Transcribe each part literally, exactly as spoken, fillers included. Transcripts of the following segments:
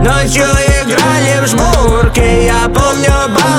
Ночью играли в жмурки, я помню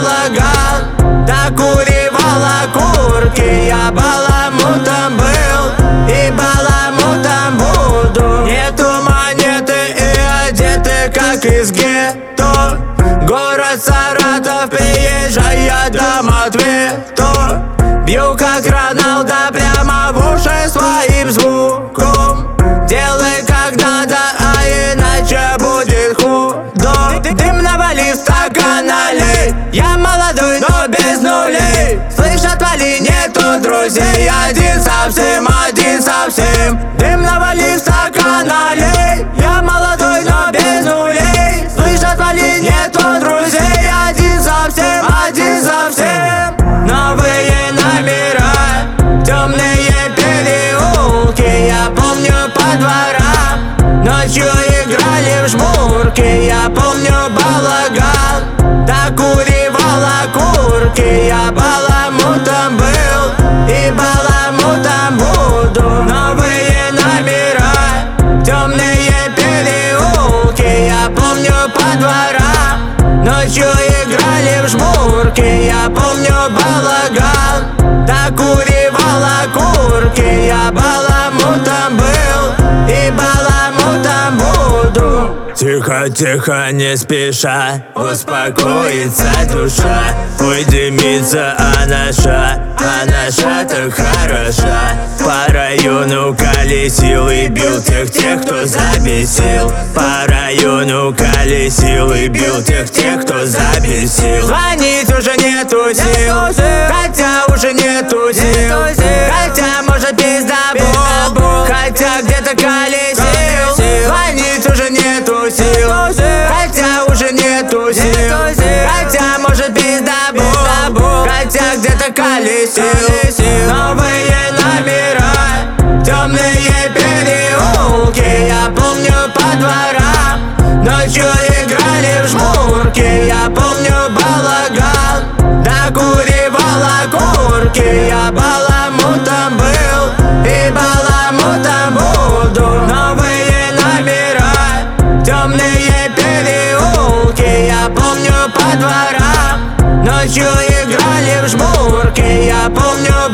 балаган. Докуривал окурки, я баламутом был и баламутом буду. Нету монеты и одеты как из гетто. Город Саратов, приезжая дам ответу. Бью как Роналдо прямо в уши своим звуком. Делай как надо, а иначе будет худо. Дым навали в стакан, налей. Я молодой, но без нулей. Слышь, отвали, нету друзей. Один совсем, один совсем. Дым навали в стакан, налей. Я молодой, но без нулей. Слышь, отвали, нету друзей. Один совсем, один совсем. Новые номера, темные переулки. Я помню по дворам. Ночью играли в жмурки. Я помню балаган. Докуривал окурки. Я баламутом был и баламутом буду. Новые номера, темные переулки. Я помню по дворам. Ночью играли в жмурки. Я помню балаган. Докуривал окурки. Я баламутом был и баламутом буду. Тихо, тихо, не спеша, успокоится душа. Ой, дымится анаша, анаша так хороша. По району колесил и бил тех, тех, кто забесил. По району колесил и бил тех, тех, кто забесил. Звонить уже нету сил, хотя уже нету сил. Хотя, может, пиздобол, хотя где-то колесил. Звонить уже нету сил, хотя уже нету сил. Хотя, может, пиздобол, хотя где-то колесил. Новые номера, темные переулки. Я помню по дворам. Ночью играли в жмурки. Я помню балаган. Докуривал окурки. Я баламутом был и баламутом буду. Новые номера, темные переулки. Я помню по дворам. Ночью играли в жмурки. Я помню